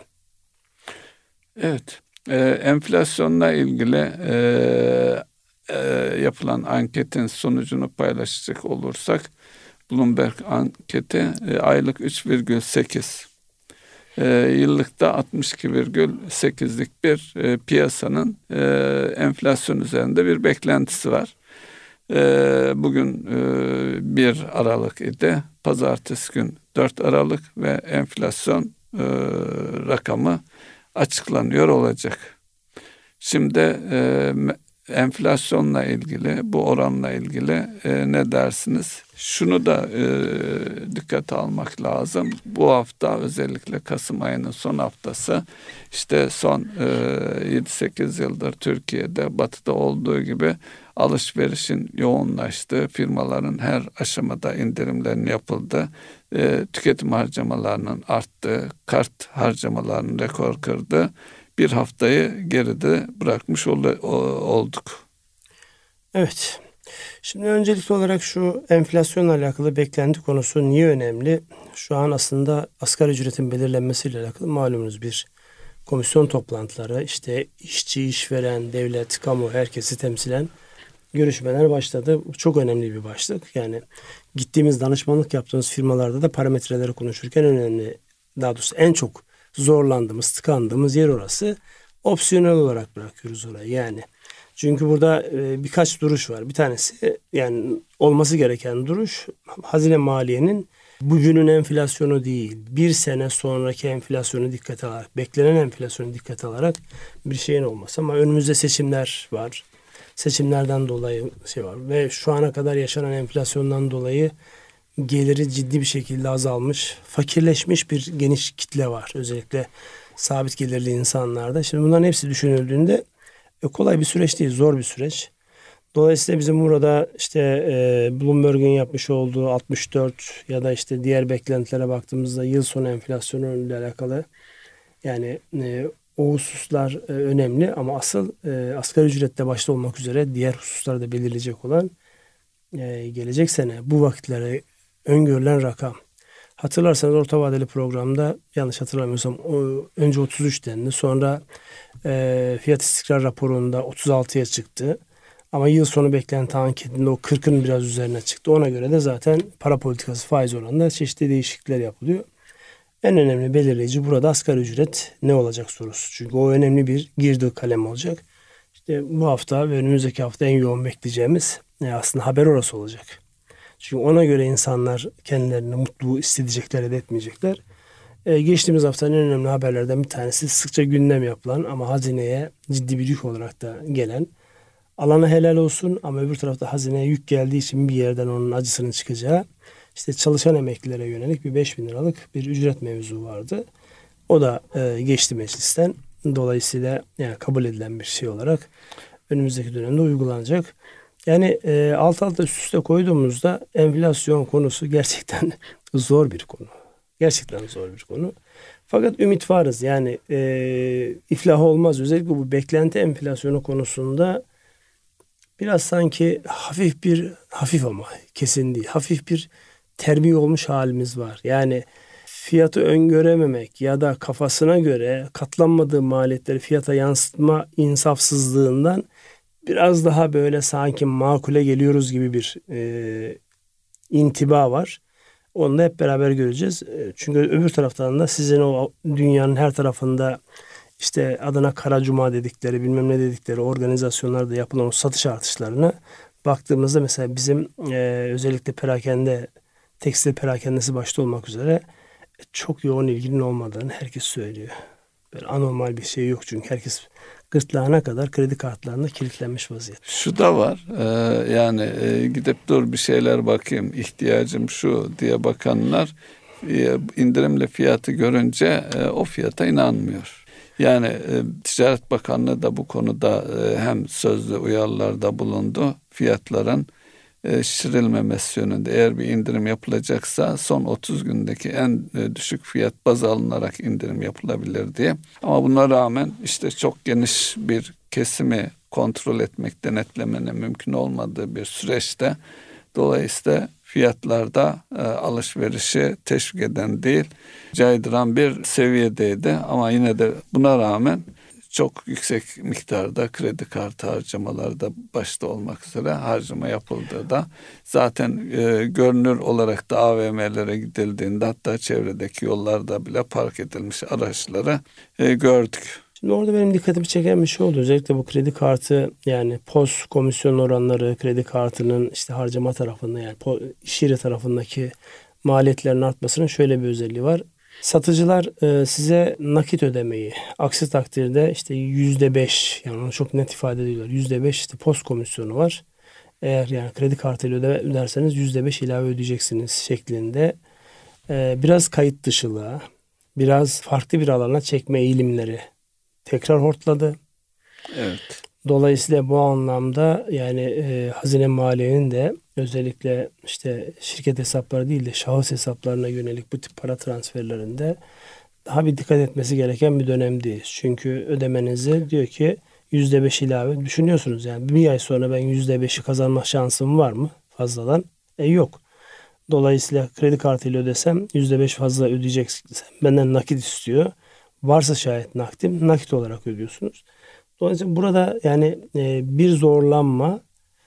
Evet, e, enflasyonla ilgili e, e, yapılan anketin sonucunu paylaşacak olursak Bloomberg anketi e, aylık üç virgül sekiz, e, yıllıkta altmış iki virgül sekizlik bir e, piyasanın e, enflasyon üzerinde bir beklentisi var. E, bugün e, bir Aralık idi, pazartesi gün dört Aralık ve enflasyon e, rakamı açıklanıyor olacak. Şimdi e, enflasyonla ilgili, bu oranla ilgili e, ne dersiniz? Şunu da e, dikkate almak lazım. Bu hafta özellikle Kasım ayının son haftası işte son e, yedi sekiz yıldır Türkiye'de batıda olduğu gibi alışverişin yoğunlaştığı, firmaların her aşamada indirimlerin yapıldığı, e, tüketim harcamalarının arttığı, kart harcamalarının rekor kırdığı bir haftayı geride bırakmış ol- olduk. Evet. Şimdi öncelikli olarak şu enflasyonla alakalı beklenti konusu niye önemli? Şu an aslında asgari ücretin belirlenmesiyle alakalı malumunuz bir komisyon toplantıları, işte işçi, işveren, devlet, kamu herkesi temsilen görüşmeler başladı. Bu çok önemli bir başlık. Yani gittiğimiz danışmanlık yaptığımız firmalarda da parametreleri konuşurken önemli, daha doğrusu en çok zorlandığımız, tıkandığımız yer orası. Opsiyonel olarak bırakıyoruz orayı yani. Çünkü burada e, birkaç duruş var. Bir tanesi yani olması gereken duruş hazine maliyenin bugünün enflasyonu değil, bir sene sonraki enflasyonu dikkate alarak, beklenen enflasyonu dikkate alarak bir şeyin olması. Ama önümüzde seçimler var. seçimlerden dolayı şey var ve şu ana kadar yaşanan enflasyondan dolayı geliri ciddi bir şekilde azalmış, fakirleşmiş bir geniş kitle var. Özellikle sabit gelirli insanlarda. Şimdi bunların hepsi düşünüldüğünde e, kolay bir süreç değil, zor bir süreç. Dolayısıyla bizim burada işte e, Bloomberg'in yapmış olduğu altmış dört ya da işte diğer beklentilere baktığımızda yıl sonu enflasyonu ile alakalı yani e, o hususlar e, önemli ama asıl e, asgari ücrette başta olmak üzere diğer hususları da belirleyecek olan e, gelecek sene bu vakitlere öngörülen rakam. Hatırlarsanız orta vadeli programda yanlış hatırlamıyorsam o, önce otuz üç dendi. Sonra e, fiyat istikrar raporunda otuz altıya çıktı. Ama yıl sonu beklenti anketinde o kırkın biraz üzerine çıktı. Ona göre de zaten para politikası faiz oranında çeşitli değişiklikler yapılıyor. En önemli belirleyici burada asgari ücret ne olacak sorusu. Çünkü o önemli bir girdi kalem olacak. İşte bu hafta ve önümüzdeki hafta en yoğun bekleyeceğimiz e, aslında haber orası olacak. Çünkü ona göre insanlar kendilerini mutlu hissedecekler ya da etmeyecekler. Ee, geçtiğimiz haftanın en önemli haberlerden bir tanesi sıkça gündem yapılan ama hazineye ciddi bir yük olarak da gelen. Alana helal olsun ama öbür tarafta hazineye yük geldiği için bir yerden onun acısının çıkacağı işte çalışan emeklilere yönelik bir beş bin liralık bir ücret mevzu vardı. O da e, geçti meclisten. Dolayısıyla yani kabul edilen bir şey olarak önümüzdeki dönemde uygulanacak. Yani e, alt alta üst üste koyduğumuzda enflasyon konusu gerçekten zor bir konu. Gerçekten zor bir konu. Fakat ümit varız. Yani e, iflah olmaz. Özellikle bu beklenti enflasyonu konusunda biraz sanki hafif bir, hafif ama kesin değil, hafif bir terbiye olmuş halimiz var. Yani fiyatı öngörememek ya da kafasına göre katlanmadığı maliyetleri fiyata yansıtma insafsızlığından biraz daha böyle sanki makule geliyoruz gibi bir e, intiba var. Onu da hep beraber göreceğiz. E, çünkü öbür taraftan da sizin o dünyanın her tarafında işte adına Kara Cuma dedikleri bilmem ne dedikleri organizasyonlarda yapılan o satış artışlarına baktığımızda mesela bizim e, özellikle perakende tekstil perakendesi başta olmak üzere çok yoğun ilginin olmadığını herkes söylüyor. Böyle anormal bir şey yok çünkü herkes gırtlağına kadar kredi kartlarında kilitlenmiş vaziyette. Şu da var e, yani e, gidip dur bir şeyler bakayım ihtiyacım şu diye bakanlar e, indirimli fiyatı görünce e, o fiyata inanmıyor. Yani e, Ticaret Bakanlığı da bu konuda e, hem sözlü uyarılarda bulundu. Fiyatların e, şişirilmemesi yönünde eğer bir indirim yapılacaksa son otuz gündeki en e, düşük fiyat baz alınarak indirim yapılabilir diye. Ama buna rağmen işte çok geniş bir kesimi kontrol etmek, denetlemenin mümkün olmadığı bir süreçte dolayısıyla fiyatlarda e, alışverişi teşvik eden değil, caydıran bir seviyedeydi. Ama yine de buna rağmen çok yüksek miktarda kredi kartı harcamaları da başta olmak üzere harcama yapıldığı da zaten e, görünür olarak da A V M'lere gidildiğinde hatta çevredeki yollarda bile park edilmiş araçları e, gördük. Şimdi orada benim dikkatimi çeken bir şey oldu. Özellikle bu kredi kartı yani post komisyon oranları kredi kartının işte harcama tarafında yani iş yeri tarafındaki maliyetlerin artmasının şöyle bir özelliği var. Satıcılar e, size nakit ödemeyi aksi takdirde işte yüzde beş yani onu çok net ifade ediyorlar. Yüzde beş işte post komisyonu var. Eğer yani kredi kartıyla öde, öderseniz yüzde beş ilave ödeyeceksiniz şeklinde e, biraz kayıt dışılığa biraz farklı bir alana çekme eğilimleri tekrar hortladı. Evet. Dolayısıyla bu anlamda yani e, Hazine Maliye'nin de özellikle işte şirket hesapları değil de şahıs hesaplarına yönelik bu tip para transferlerinde daha bir dikkat etmesi gereken bir dönemdeyiz. Çünkü ödemenizi diyor ki yüzde beş ilave düşünüyorsunuz. Yani bir ay sonra ben yüzde beşi kazanma şansım var mı fazladan? E yok. Dolayısıyla kredi kartıyla ödesem yüzde beş fazla ödeyeceksin. Benden nakit istiyor. Varsa şayet nakdim nakit olarak ödüyorsunuz. Dolayısıyla burada yani e, bir zorlanma,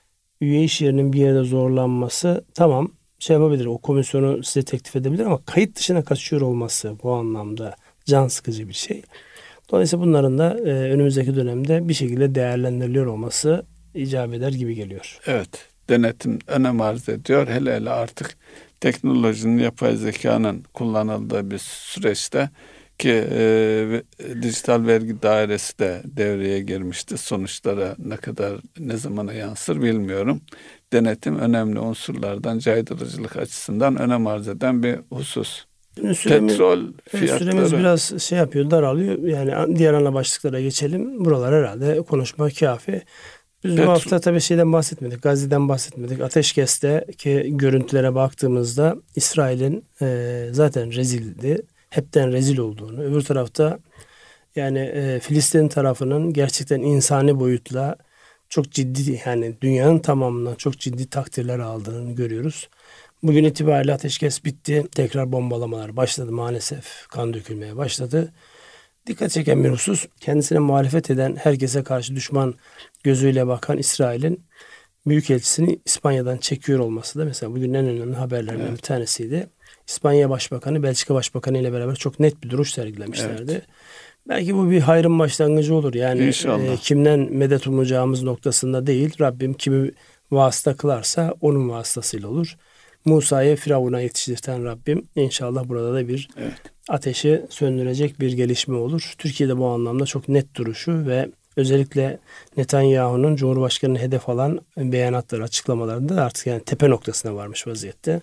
üye iş yerinin bir yerde zorlanması tamam şey yapabilir. O komisyonu size teklif edebilir ama kayıt dışına kaçıyor olması bu anlamda can sıkıcı bir şey. Dolayısıyla bunların da e, önümüzdeki dönemde bir şekilde değerlendiriliyor olması icap eder gibi geliyor. Evet, denetim önem arz ediyor. Hele hele artık teknolojinin, yapay zekanın kullanıldığı bir süreçte ki e, dijital vergi dairesi de devreye girmişti. Sonuçlara ne kadar, ne zamana yansır bilmiyorum. Denetim önemli unsurlardan, caydırıcılık açısından önem arz eden bir husus. Süremiz, Petrol fiyatları. Süremiz biraz şey yapıyor, daralıyor. Yani diğer ana başlıklara geçelim. Buralar herhalde konuşma kafi. Biz Petrol. Bu hafta tabii şeyden bahsetmedik. Gazze'den bahsetmedik. Ateşkes'teki görüntülere baktığımızda İsrail'in e, zaten rezildi. Hepten rezil olduğunu. Öbür tarafta yani e, Filistin tarafının gerçekten insani boyutla çok ciddi, yani dünyanın tamamından çok ciddi takdirler aldığını görüyoruz. Bugün itibariyle ateşkes bitti. Tekrar bombalamalar başladı maalesef. Kan dökülmeye başladı. Dikkat çeken bir husus, kendisine muhalefet eden, herkese karşı düşman gözüyle bakan İsrail'in büyükelçisini İspanya'dan çekiyor olması da mesela bugün en önemli haberlerden evet. bir tanesiydi. İspanya Başbakanı, Belçika Başbakanı ile beraber çok net bir duruş sergilemişlerdi. Evet. Belki bu bir hayrın başlangıcı olur. Yani e, kimden medet umacağımız noktasında değil. Rabbim kimi vasıta kılarsa onun vasıtasıyla olur. Musa'yı Firavun'a yetiştirten Rabbim inşallah burada da bir evet. ateşi söndürecek bir gelişme olur. Türkiye'de bu anlamda çok net duruşu ve özellikle Netanyahu'nun Cumhurbaşkanı'nı hedef alan beyanatları, açıklamalarında da artık yani tepe noktasına varmış vaziyette.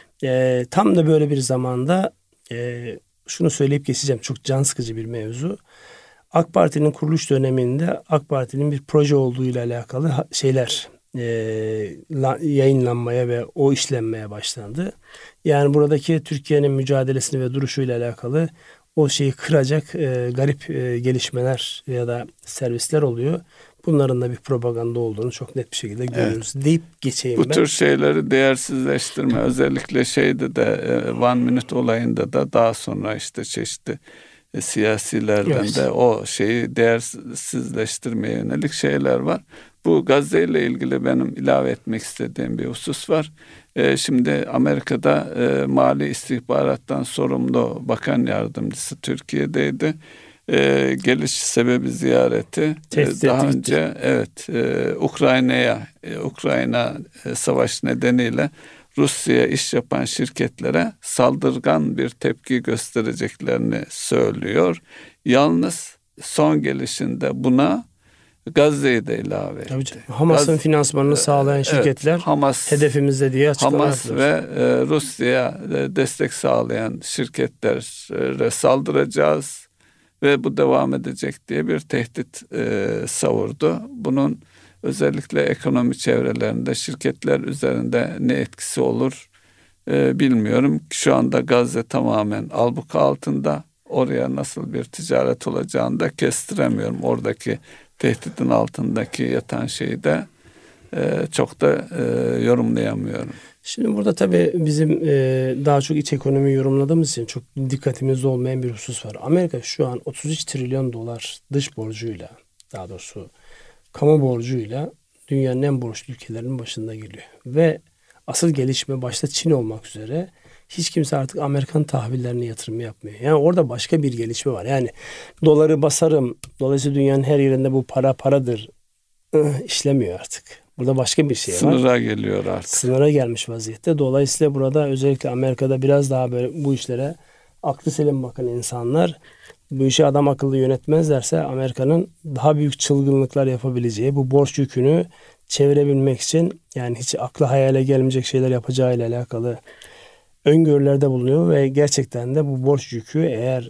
E, tam da böyle bir zamanda e, şunu söyleyip geçeceğim. Çok can sıkıcı bir mevzu. AK Parti'nin kuruluş döneminde AK Parti'nin bir proje olduğuyla alakalı şeyler e, yayınlanmaya ve o işlenmeye başlandı. Yani buradaki Türkiye'nin mücadelesini ve duruşuyla alakalı o şeyi kıracak e, garip e, gelişmeler ya da servisler oluyor. Bunların da bir propaganda olduğunu çok net bir şekilde görüyoruz. Evet. Deyip geçeyim Bu ben. Bu tür şeyleri değersizleştirme özellikle şeyde de One Minute olayında da daha sonra işte çeşitli e, siyasilerden evet. de o şeyi değersizleştirmeye yönelik şeyler var. Bu Gazze ile ilgili benim ilave etmek istediğim bir husus var. E, şimdi Amerika'da e, Mali İstihbarattan sorumlu bakan yardımcısı Türkiye'deydi. Ee, geliş sebebi ziyareti Tehdit daha etti. önce evet e, Ukrayna'ya e, Ukrayna e, savaş nedeniyle Rusya'ya iş yapan şirketlere saldırgan bir tepki göstereceklerini söylüyor. Yalnız son gelişinde buna Gazze'yi de ilave etti. Hamas'ın Gaz, finansmanını sağlayan şirketler evet, Hamas, hedefimizde diye açıklama Hamas yaptılar. ve e, Rusya'ya destek sağlayan şirketlere saldıracağız ve bu devam edecek diye bir tehdit e, savurdu. Bunun özellikle ekonomi çevrelerinde şirketler üzerinde ne etkisi olur e, bilmiyorum. Şu anda Gazze tamamen albuka altında. Oraya nasıl bir ticaret olacağını da kestiremiyorum. Oradaki tehditin altındaki yatan şeyi de e, çok da e, yorumlayamıyorum. Şimdi burada tabii bizim e, daha çok iç ekonomi yorumladığımız için çok dikkatimizde olmayan bir husus var. Amerika şu an otuz üç trilyon dolar dış borcuyla, daha doğrusu kamu borcuyla dünyanın en borçlu ülkelerinin başında geliyor. Ve asıl gelişme başta Çin olmak üzere hiç kimse artık Amerikan tahvillerine yatırım yapmıyor. Yani orada başka bir gelişme var. Yani doları basarım, dolayısıyla dünyanın her yerinde bu para paradır işlemiyor artık. Burada başka bir şey var. Sınıra geliyor artık. Sınıra gelmiş vaziyette. Dolayısıyla burada özellikle Amerika'da biraz daha böyle bu işlere aklı selim bakan insanlar bu işi adam akıllı yönetmezlerse Amerika'nın daha büyük çılgınlıklar yapabileceği, bu borç yükünü çevirebilmek için yani hiç akla hayale gelmeyecek şeyler yapacağıyla alakalı öngörülerde bulunuyor ve gerçekten de bu borç yükü eğer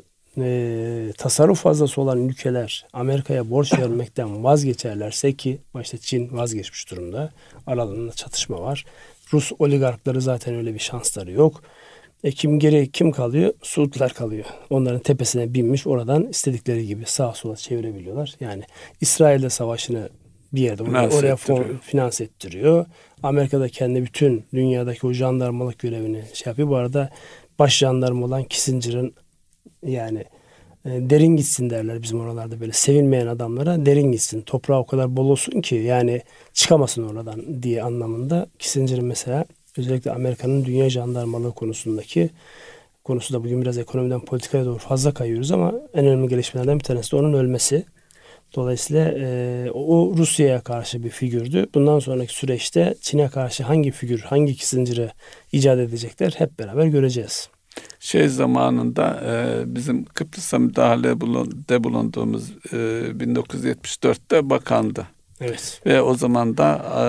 e, tasarruf fazlası olan ülkeler Amerika'ya borç vermekten vazgeçerlerse ki başta Çin vazgeçmiş durumda. Aralarında çatışma var. Rus oligarkları zaten öyle bir şansları yok. E kim geri kim kalıyor? Suudlar kalıyor. Onların tepesine binmiş oradan istedikleri gibi sağa sola çevirebiliyorlar. Yani İsrail'de savaşını bir yerde finans oraya fon, finans ettiriyor. Amerika'da kendi bütün dünyadaki o jandarmalık görevini şey yapıyor. Bu arada baş jandarma olan Kissinger'ın yani e, derin gitsin derler bizim oralarda böyle sevilmeyen adamlara derin gitsin. Toprağı o kadar bol olsun ki yani çıkamasın oradan diye anlamında. Kissinger'ın mesela özellikle Amerika'nın dünya jandarmalığı konusundaki konusu da bugün biraz ekonomiden politikaya doğru fazla kayıyoruz ama en önemli gelişmelerden bir tanesi de onun ölmesi. Dolayısıyla e, o Rusya'ya karşı bir figürdü. Bundan sonraki süreçte Çin'e karşı hangi figür, hangi Kissinger'ı icat edecekler hep beraber göreceğiz. Şey zamanında e, bizim Kıbrıs'a müdahalede bulunduğumuz e, bin dokuz yüz yetmiş dörtte bakandı. Evet. Ve o zaman da e,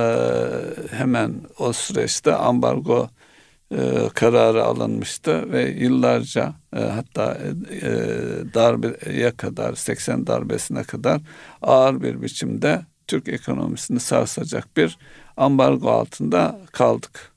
hemen o süreçte ambargo e, kararı alınmıştı ve yıllarca e, hatta e, darbeye kadar, seksen darbesine kadar ağır bir biçimde Türk ekonomisini sarsacak bir ambargo altında kaldık.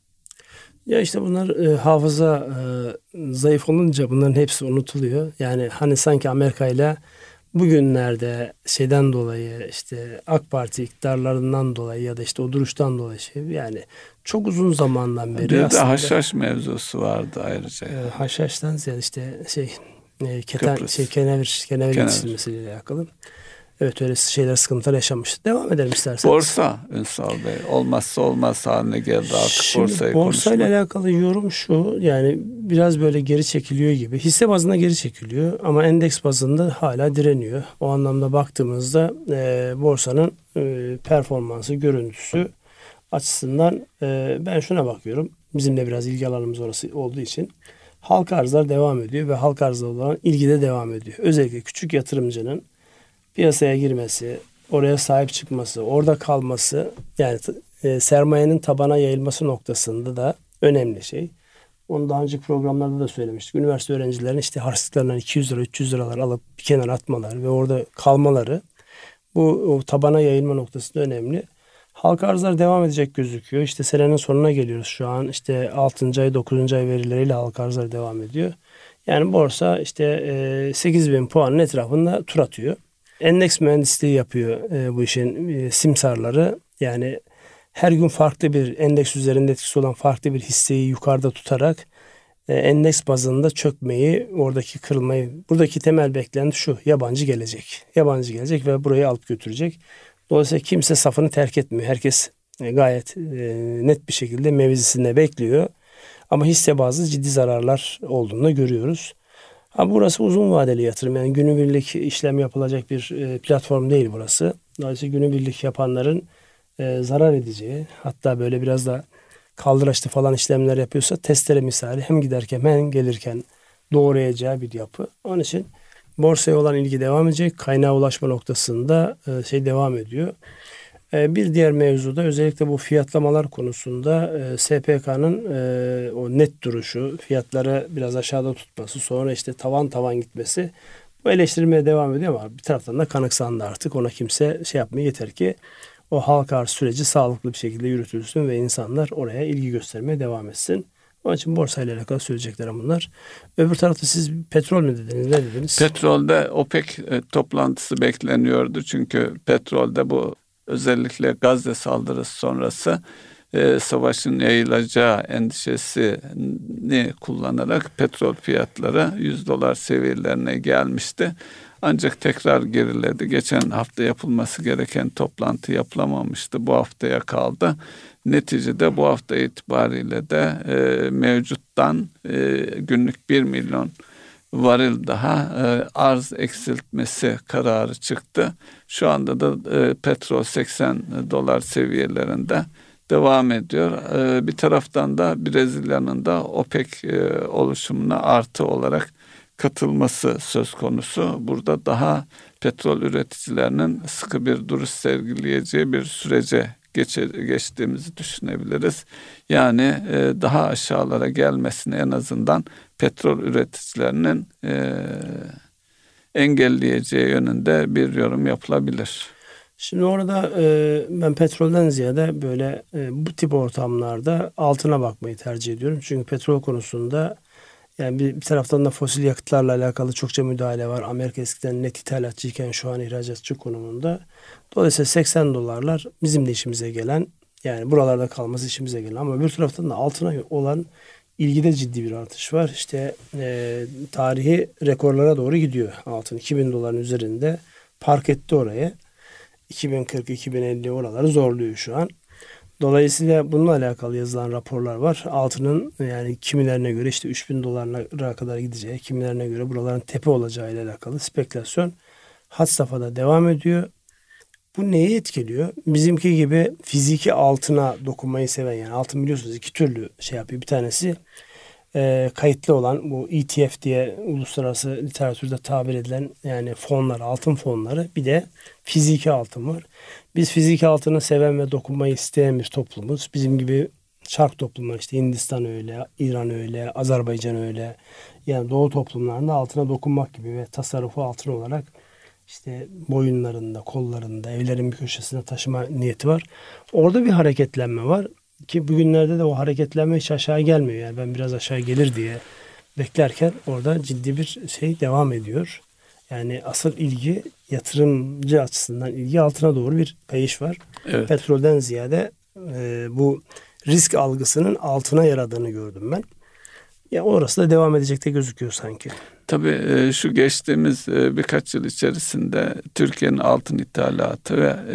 Ya işte bunlar e, hafıza e, zayıf olunca bunların hepsi unutuluyor. Yani hani sanki Amerika ile bugünlerde şeyden dolayı, işte AK Parti iktidarlarından dolayı ya da işte o duruştan dolayı şey, yani çok uzun zamandan beri Bir de aslında haşhaş mevzusu vardı ayrıca. e, haşhaştan ziyade işte şey e, keten Kıbrıs. şey kenevir kenevir Kenevir. yetiştirilmesiyle alakalı. Evet, öyle şeyler, sıkıntılar yaşamıştı. Devam edelim isterseniz. Borsa Ünsal Bey olmazsa olmaz haline geldi artık. Şimdi Borsayı borsayla konuşmak. alakalı yorum şu, yani biraz böyle geri çekiliyor gibi. Hisse bazında geri çekiliyor ama endeks bazında hala direniyor. O anlamda baktığımızda e, borsanın e, performansı, görüntüsü açısından e, ben şuna bakıyorum. Bizim de biraz ilgi alanımız orası olduğu için halka arzlar devam ediyor ve halka arzlar olan ilgi de devam ediyor. Özellikle küçük yatırımcının piyasaya girmesi, oraya sahip çıkması, orada kalması, yani e, sermayenin tabana yayılması noktasında da önemli şey. Onu daha önceki programlarda da söylemiştik. Üniversite öğrencilerinin işte harçlıklarından iki yüz lira, üç yüz liralar alıp bir kenara atmaları ve orada kalmaları, bu o tabana yayılma noktasında önemli. Halka arzlar devam edecek gözüküyor. İşte senenin sonuna geliyoruz şu an. İşte altıncı ay, dokuzuncu ay verileriyle halka arzlar devam ediyor. Yani borsa işte e, sekiz bin puanın etrafında tur atıyor. Endeks mühendisliği yapıyor e, bu işin e, simsarları. Yani her gün farklı bir endeks üzerinde etkisi olan farklı bir hisseyi yukarıda tutarak e, endeks bazında çökmeyi, oradaki kırılmayı, buradaki temel beklenti şu: yabancı gelecek. Yabancı gelecek ve burayı alıp götürecek. Dolayısıyla kimse safını terk etmiyor. Herkes e, gayet e, net bir şekilde mevzisinde bekliyor. Ama hisse bazı ciddi zararlar olduğunu da görüyoruz. Ha, burası uzun vadeli yatırım. Yani günübirlik işlem yapılacak bir e, platform değil burası. Dolayısıyla günübirlik yapanların e, zarar edeceği, hatta böyle biraz da kaldıraçlı falan işlemler yapıyorsa testere misali hem giderken hem gelirken doğrayacağı bir yapı. Onun için borsaya olan ilgi devam edecek. Kaynağa ulaşma noktasında e, şey devam ediyor. E, bir diğer mevzuda özellikle bu fiyatlamalar konusunda e, S P K'nın e, o net duruşu, fiyatları biraz aşağıda tutması, sonra işte tavan tavan gitmesi, bu eleştirilmeye devam ediyor ama bir taraftan da kanıksandı artık. Ona kimse şey yapmıyor, yeter ki o halka arz süreci sağlıklı bir şekilde yürütülsün ve insanlar oraya ilgi göstermeye devam etsin. Onun için borsayla alakalı söyleyeceklerim bunlar. Öbür tarafta siz petrol mü dediniz, ne dediniz? Petrolde OPEC e, toplantısı bekleniyordu. Çünkü petrolde bu özellikle Gazze saldırısı sonrası e, savaşın yayılacağı endişesini kullanarak petrol fiyatları yüz dolar seviyelerine gelmişti. Ancak tekrar geriledi. Geçen hafta yapılması gereken toplantı yapılamamıştı. Bu haftaya kaldı. Neticede bu hafta itibariyle de e, mevcuttan e, günlük bir milyon varil daha e, arz eksiltmesi kararı çıktı. Şu anda da e, petrol seksen dolar seviyelerinde devam ediyor. E, bir taraftan da Brezilya'nın da OPEC e, oluşumuna artı olarak katılması söz konusu. Burada daha petrol üreticilerinin sıkı bir duruş sergileyeceği bir sürece geçe, geçtiğimizi düşünebiliriz. Yani e, daha aşağılara gelmesini en azından petrol üreticilerinin e, engelleyeceği yönünde bir yorum yapılabilir. Şimdi orada e, ben petrolden ziyade böyle e, bu tip ortamlarda altına bakmayı tercih ediyorum. Çünkü petrol konusunda yani bir, bir taraftan da fosil yakıtlarla alakalı çokça müdahale var. Amerika eskiden net ithalatçıyken şu an ihracatçı konumunda. Dolayısıyla seksen dolarlar bizim de işimize gelen, yani buralarda kalması işimize gelen, ama bir taraftan da altına olan ilgide ciddi bir artış var. İşte e, tarihi rekorlara doğru gidiyor altın. iki bin doların üzerinde park etti oraya. iki bin kırk iki bin elli oraları zorluyor şu an. Dolayısıyla bununla alakalı yazılan raporlar var. Altının yani kimilerine göre işte üç bin dolara kadar gideceği, kimilerine göre buraların tepe olacağı ile alakalı spekülasyon had safhada devam ediyor. Bu neyi etkiliyor? Bizimki gibi fiziki altına dokunmayı seven, yani altın biliyorsunuz iki türlü şey yapıyor. Bir tanesi e, kayıtlı olan bu E T F diye uluslararası literatürde tabir edilen yani fonlar, altın fonları, bir de fiziki altın var. Biz fiziki altını seven ve dokunmayı isteyen bir toplumuz. Bizim gibi şark toplumlar, işte Hindistan öyle, İran öyle, Azerbaycan öyle. Yani doğu toplumlarında altına dokunmak gibi ve tasarrufu altın olarak işte boyunlarında, kollarında, evlerin bir köşesine taşıma niyeti var. Orada bir hareketlenme var ki bugünlerde de o hareketlenme hiç aşağı gelmiyor. Yani ben biraz aşağı gelir diye beklerken orada ciddi bir şey devam ediyor. Yani asıl ilgi, yatırımcı açısından ilgi, altına doğru bir kayış var. Evet. Petrolden ziyade e, bu risk algısının altına yaradığını gördüm ben. Ya orası da devam edecek de gözüküyor sanki. Tabii e, şu geçtiğimiz e, birkaç yıl içerisinde Türkiye'nin altın ithalatı ve e,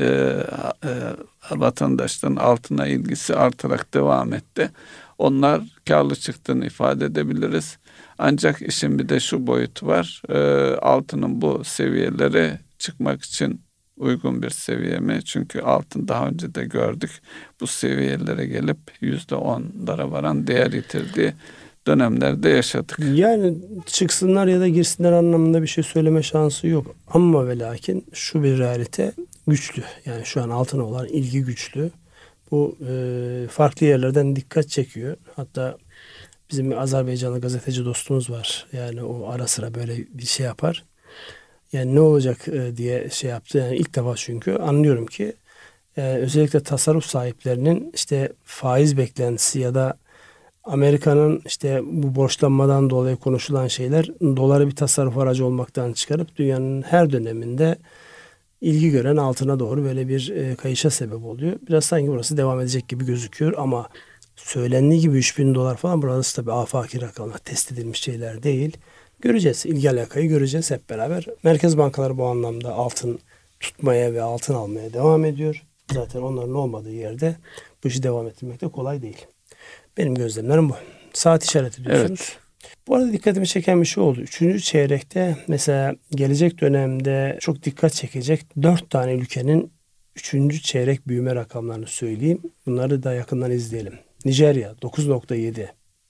e, vatandaşların altına ilgisi artarak devam etti. Onlar karlı çıktığını ifade edebiliriz. Ancak işin bir de şu boyutu var. E, altının bu seviyelere çıkmak için uygun bir seviye mi? Çünkü altın daha önce de gördük. Bu seviyelere gelip yüzde onlara varan değer yitirdiği dönemlerde yaşadık. Yani çıksınlar ya da girsinler anlamında bir şey söyleme şansı yok. Ama ve lakin şu bir realite, güçlü. Yani şu an altına olan ilgi güçlü. Bu e, farklı yerlerden dikkat çekiyor. Hatta bizim bir Azerbaycanlı gazeteci dostumuz var. Yani o ara sıra böyle bir şey yapar. Yani ne olacak e, diye şey yaptı. Yani ilk defa çünkü anlıyorum ki e, özellikle tasarruf sahiplerinin işte faiz beklentisi ya da Amerika'nın işte bu borçlanmadan dolayı konuşulan şeyler doları bir tasarruf aracı olmaktan çıkarıp dünyanın her döneminde ilgi gören altına doğru böyle bir e, kayışa sebep oluyor. Biraz sanki burası devam edecek gibi gözüküyor ama söylendiği gibi üç bin dolar falan, burası tabii afaki rakamlar, test edilmiş şeyler değil. Göreceğiz. İlgi alakayı göreceğiz hep beraber. Merkez bankaları bu anlamda altın tutmaya ve altın almaya devam ediyor. Zaten onların olmadığı yerde bu işi devam ettirmek de kolay değil. Benim gözlemlerim bu. Saat işareti diyorsunuz. Evet. Bu arada dikkatimi çeken bir şey oldu. Üçüncü çeyrekte mesela gelecek dönemde çok dikkat çekecek dört tane ülkenin üçüncü çeyrek büyüme rakamlarını söyleyeyim. Bunları da yakından izleyelim. Nijerya dokuz nokta yedi,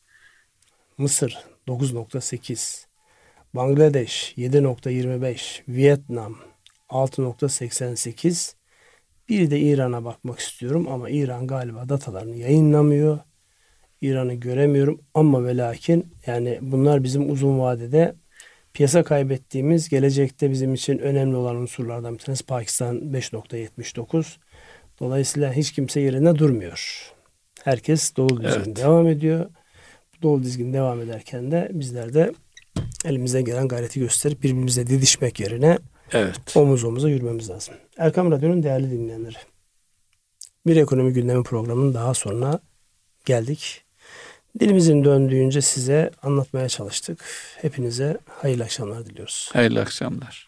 Mısır dokuz nokta sekiz, Bangladeş yedi nokta yirmi beş, Vietnam altı nokta seksen sekiz. Bir de İran'a bakmak istiyorum ama İran galiba datalarını yayınlamıyor. İran'ı göremiyorum ama ve lakin yani bunlar bizim uzun vadede piyasa kaybettiğimiz, gelecekte bizim için önemli olan unsurlardan bir tanesi. Pakistan beş nokta yetmiş dokuz. Dolayısıyla hiç kimse yerinde durmuyor. Herkes dolu dizgin Evet. devam ediyor. Dolu dizgin devam ederken de bizler de elimizden gelen gayreti gösterip birbirimize didişmek yerine Evet. omuz omuza yürümemiz lazım. Erkam Radyo'nun değerli dinleyenleri, bir ekonomi gündemi programının daha sonuna geldik. Dilimizin döndüğünce size anlatmaya çalıştık. Hepinize hayırlı akşamlar diliyoruz. Hayırlı akşamlar.